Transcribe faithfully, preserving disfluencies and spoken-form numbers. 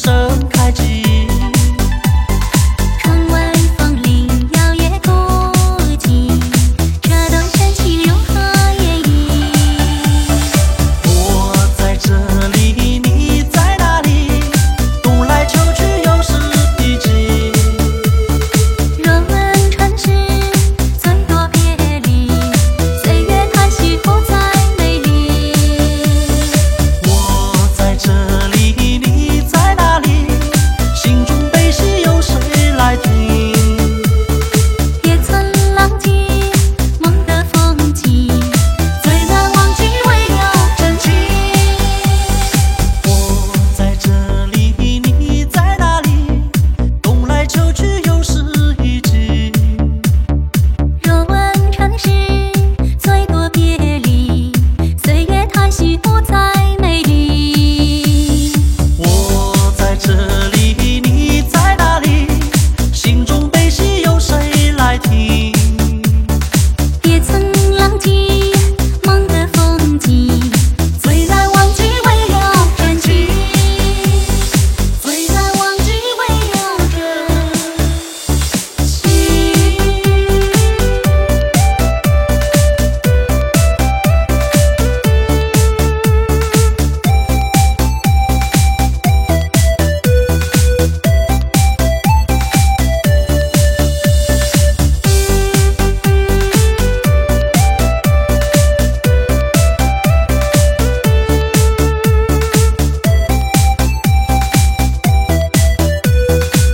盛开季。 窗外风铃摇曳不停，这段深情如何演绎？ 我在这里，你在哪里？冬来秋去又是一季。 若问尘世最多别离，岁月叹息不再美丽。 我在这里，你在哪里？心中悲喜由谁来听？ 也曾浪迹梦的风景，最难忘记唯有真情。 我在这里，你在哪里？冬来秋去又是一季。 若问尘世最多别离，岁月叹息不再美丽。 我在这里，你在哪里？心中悲喜由谁来听？ 也曾浪迹梦的风景，最难忘记唯有真情。最难忘记唯有真情。